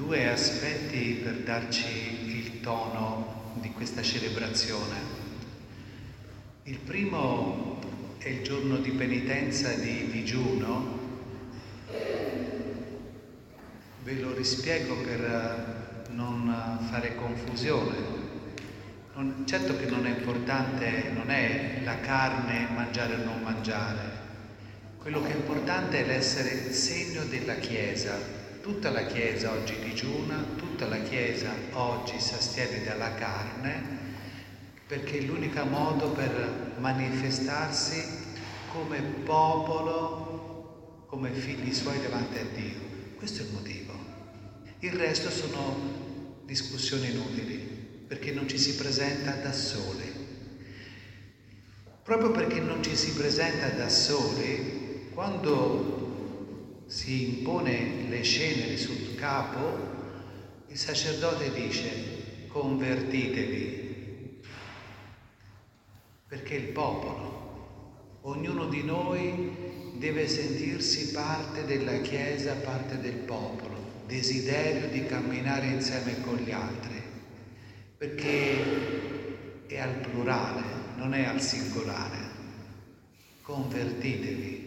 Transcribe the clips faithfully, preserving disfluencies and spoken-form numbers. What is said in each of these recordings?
due aspetti per darci il tono di questa celebrazione. Il primo è il giorno di penitenza di digiuno. Ve lo rispiego per non fare confusione. Non, certo che non è importante, non è la carne mangiare o non mangiare. Quello che è importante è l'essere segno della Chiesa. Tutta la Chiesa oggi digiuna, tutta la Chiesa oggi si astiene dalla carne, perché è l'unico modo per manifestarsi come popolo, come figli suoi davanti a Dio. Questo è il motivo. Il resto sono discussioni inutili, perché non ci si presenta da soli. Proprio perché non ci si presenta da soli, quando si impone le ceneri sul capo, il sacerdote dice: convertitevi, perché il popolo, ognuno di noi deve sentirsi parte della Chiesa, parte del popolo, desiderio di camminare insieme con gli altri, perché è al plurale, non è al singolare. Convertitevi.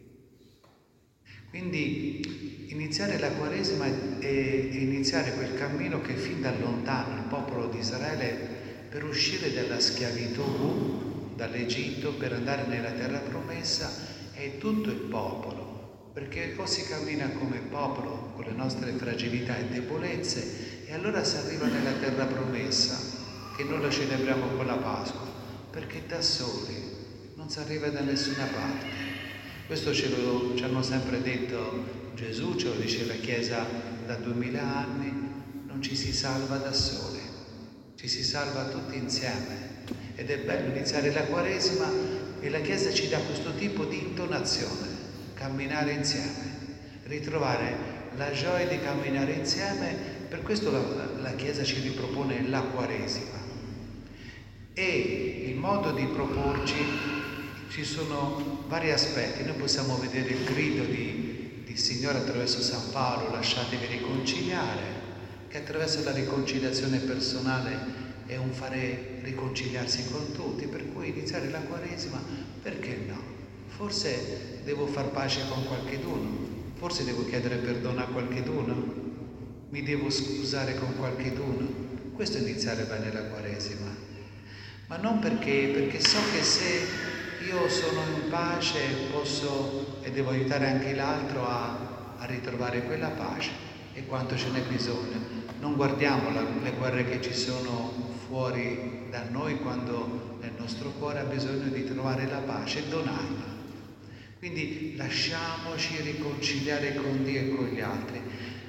Quindi iniziare la Quaresima è iniziare quel cammino che fin da lontano il popolo di Israele, per uscire dalla schiavitù, dall'Egitto, per andare nella terra promessa, è tutto il popolo, perché o si cammina come popolo con le nostre fragilità e debolezze, e allora si arriva nella terra promessa, che noi la celebriamo con la Pasqua, perché da soli non si arriva da nessuna parte. Questo ce lo ci hanno sempre detto Gesù, ce lo dice la Chiesa da duemila anni: non ci si salva da soli, ci si salva tutti insieme. Ed è bello iniziare la Quaresima e la Chiesa ci dà questo tipo di intonazione: camminare insieme, ritrovare la gioia di camminare insieme. Per questo la, la Chiesa ci ripropone la Quaresima. E il modo di proporci, ci sono vari aspetti. Noi possiamo vedere il grido di, di Signore attraverso San Paolo: lasciatevi riconciliare, che attraverso la riconciliazione personale è un fare riconciliarsi con tutti. Per cui iniziare la Quaresima, perché no? Forse devo far pace con qualcheduno, forse devo chiedere perdono a qualcheduno, mi devo scusare con qualcheduno. Questo è iniziare bene la Quaresima. Ma non perché, perché so che se io sono in pace posso e devo aiutare anche l'altro a, a ritrovare quella pace, e quanto ce n'è bisogno. Non guardiamo la, le guerre che ci sono fuori da noi, quando nel nostro cuore ha bisogno di trovare la pace e donarla. Quindi lasciamoci riconciliare con Dio e con gli altri.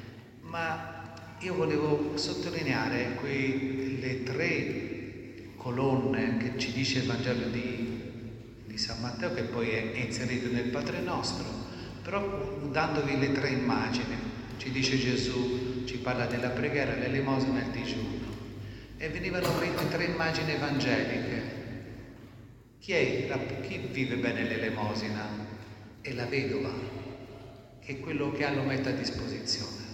Ma io volevo sottolineare quelle tre colonne che ci dice il Vangelo di di San Matteo, che poi è inserito nel Padre Nostro, però dandovi le tre immagini. Ci dice Gesù, ci parla della preghiera, l'elemosina e il digiuno, e venivano mette tre immagini evangeliche. Chi è la, chi vive bene l'elemosina? È la vedova, che quello che ha lo mette a disposizione.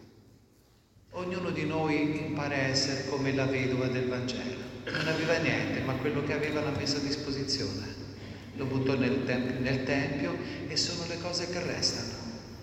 Ognuno di noi impara a essere come la vedova del Vangelo. Non aveva niente, ma quello che aveva l'ha messo a disposizione. Lo buttò nel, temp- nel tempio, e sono le cose che restano.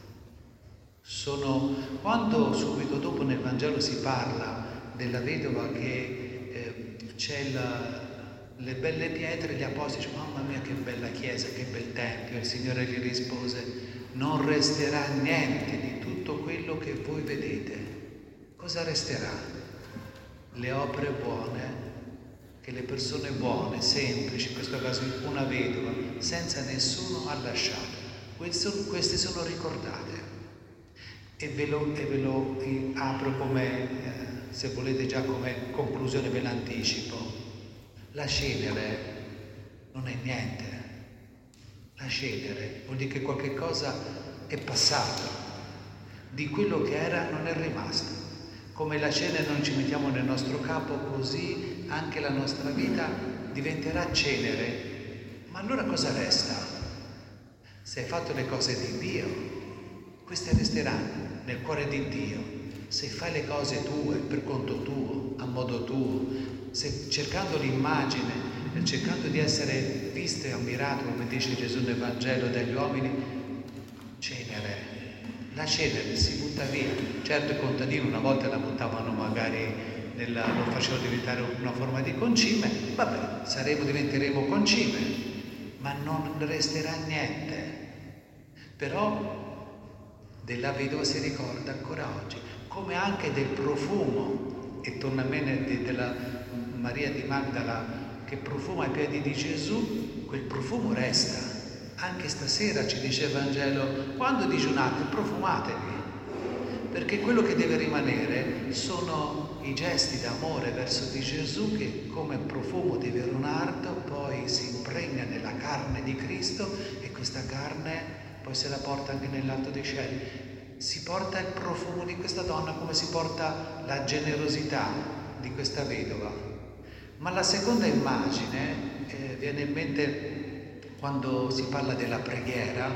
Sono quando subito dopo nel Vangelo si parla della vedova che eh, c'è la, le belle pietre, gli apostoli dicono: mamma mia che bella chiesa, che bel tempio. E il Signore gli rispose: non resterà niente di tutto quello che voi vedete. Cosa resterà? Le opere buone che le persone buone, semplici, in questo caso una vedova, senza nessuno ha lasciato. Queste sono ricordate. E ve lo, e ve lo apro come, eh, se volete già come conclusione, ve l'anticipo. La cenere non è niente. La cenere vuol dire che qualche cosa è passato. Di quello che era non è rimasto. Come la cenere non ci mettiamo nel nostro capo, così anche la nostra vita diventerà cenere. Ma allora cosa resta? Se hai fatto le cose di Dio, queste resteranno nel cuore di Dio. se fai le cose tue, per conto tuo, a modo tuo, se cercando l'immagine, cercando di essere visto e ammirato, come dice Gesù nel Vangelo, dagli uomini, cenere, la cenere si butta via. Certo i contadini una volta la buttavano magari, nella, lo facevano diventare una forma di concime, vabbè, saremo, diventeremo concime, ma non resterà niente. Però della vedova si ricorda ancora oggi, come anche del profumo, e torna a me della Maria di Magdala che profuma ai piedi di Gesù, quel profumo resta. Anche stasera ci dice il Vangelo, quando digiunate profumatevi, perché quello che deve rimanere sono i gesti d'amore verso di Gesù che come profumo di vero nardo poi si impregna nella carne di Cristo, e questa carne poi se la porta anche nell'alto dei cieli. Si porta il profumo di questa donna come si porta la generosità di questa vedova. Ma la seconda immagine eh, viene in mente quando si parla della preghiera.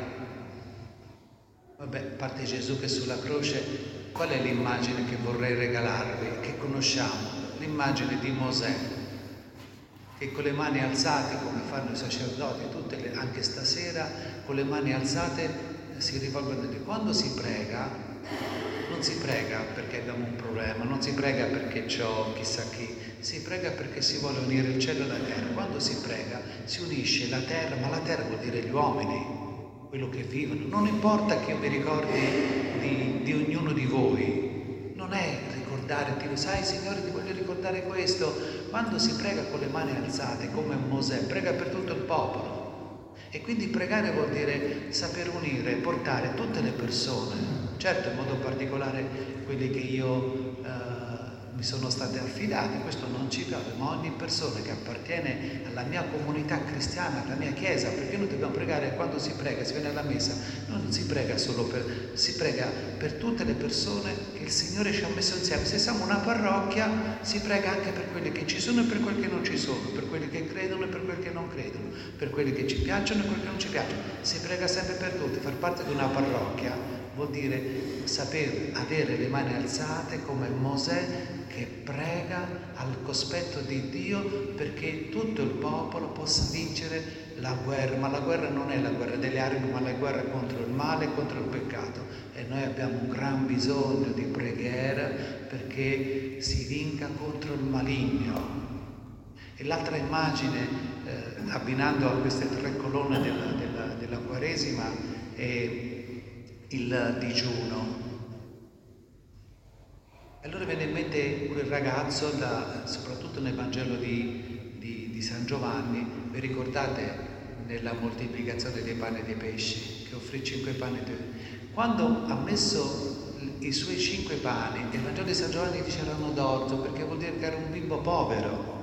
Vabbè, a parte Gesù che sulla croce, qual è l'immagine che vorrei regalarvi, che conosciamo? L'immagine di Mosè, che con le mani alzate, come fanno i sacerdoti, tutte le, anche stasera, con le mani alzate si rivolgono a Dio. Quando si prega, non si prega perché abbiamo un problema, non si prega perché c'ho chissà chi, si prega perché si vuole unire il cielo e la terra. Quando si prega si unisce la terra, ma la terra vuol dire gli uomini, quello che vivono. Non importa che io mi ricordi di, di ognuno di voi, non è ricordare, Dio, sai Signore ti voglio ricordare questo. Quando si prega con le mani alzate come Mosè, prega per tutto il popolo. E quindi pregare vuol dire saper unire, portare tutte le persone, certo in modo particolare quelli che io eh, mi sono state affidate, questo non ci piace, ma ogni persona che appartiene alla mia comunità cristiana, alla mia chiesa, perché noi dobbiamo pregare. Quando si prega, si viene alla messa, non si prega solo per, si prega per tutte le persone che il Signore ci ha messo insieme. Se siamo una parrocchia, si prega anche per quelli che ci sono e per quelli che non ci sono, per quelli che credono e per quelli che non credono, per quelli che ci piacciono e quelli che non ci piacciono. Si prega sempre per tutti. Far parte di una parrocchia vuol dire saper avere le mani alzate come Mosè, che prega al cospetto di Dio perché tutto il popolo possa vincere la guerra. Ma la guerra non è la guerra delle armi, ma la guerra contro il male e contro il peccato. E noi abbiamo un gran bisogno di preghiera perché si vinca contro il maligno. E l'altra immagine, eh, abbinando a queste tre colonne della, della, della Quaresima, è il digiuno. Allora viene in mente quel ragazzo, da, soprattutto nel Vangelo di, di, di San Giovanni, vi ricordate nella moltiplicazione dei pani e dei pesci, che offrì cinque pani e due. Quando ha messo i suoi cinque pani, il Vangelo di San Giovanni dice erano d'orzo, perché vuol dire che era un bimbo povero.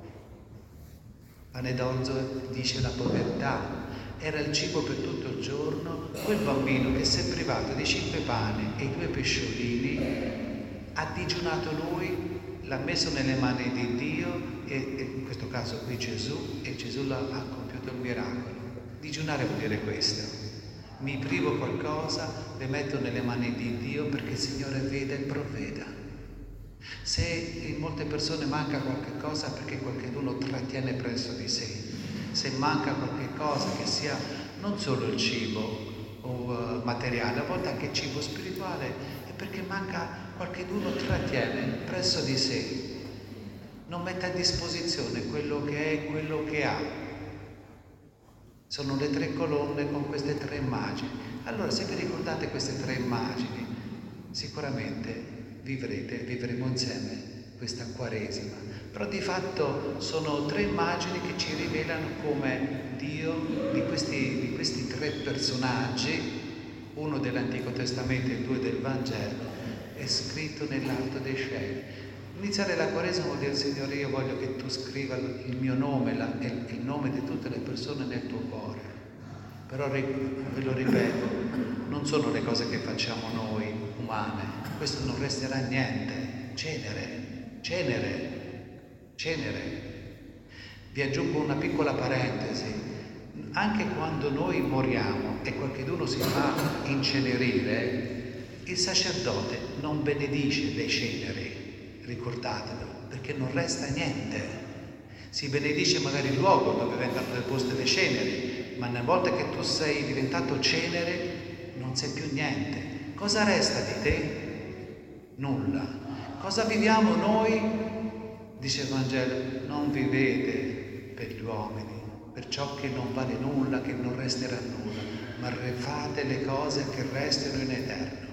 Pane d'orzo dice la povertà. Era il cibo per tutto il giorno. Quel bambino che si è privato di cinque pani e i due pesciolini ha digiunato lui, l'ha messo nelle mani di Dio e, e in questo caso qui Gesù, e Gesù l'ha, ha compiuto il miracolo. Digiunare vuol dire questo: mi privo qualcosa, le metto nelle mani di Dio perché il Signore veda e provveda. Se in molte persone manca qualche cosa perché qualcuno trattiene presso di sé, se manca qualche cosa che sia non solo il cibo o uh, materiale, a volte anche il cibo spirituale, è perché manca qualcuno trattiene presso di sé, non mette a disposizione quello che è, quello che ha. Sono le tre colonne con queste tre immagini. Allora, se vi ricordate queste tre immagini, sicuramente vivrete, vivremo insieme questa Quaresima. Però di fatto sono tre immagini che ci rivelano come Dio di questi, di questi tre personaggi, uno dell'Antico Testamento e due del Vangelo, è scritto nell'alto dei cieli. Iniziare la Quaresima vuol dire: Signore, io voglio che tu scriva il mio nome la, e il nome di tutte le persone nel tuo cuore. Però ve lo ripeto, non sono le cose che facciamo noi umane, questo non resterà niente. Cenere, cenere, cenere. Vi aggiungo una piccola parentesi: anche quando noi moriamo e qualcuno si fa incenerire, Il sacerdote non benedice le ceneri, ricordatelo, perché non resta niente. Si benedice magari il luogo dove vengono deposte le ceneri, ma una volta che tu sei diventato cenere non sei più niente. Cosa resta di te? Nulla. Cosa viviamo noi? Dice il Vangelo, non vivete per gli uomini, per ciò che non vale nulla, che non resterà nulla, ma fate le cose che restano in eterno.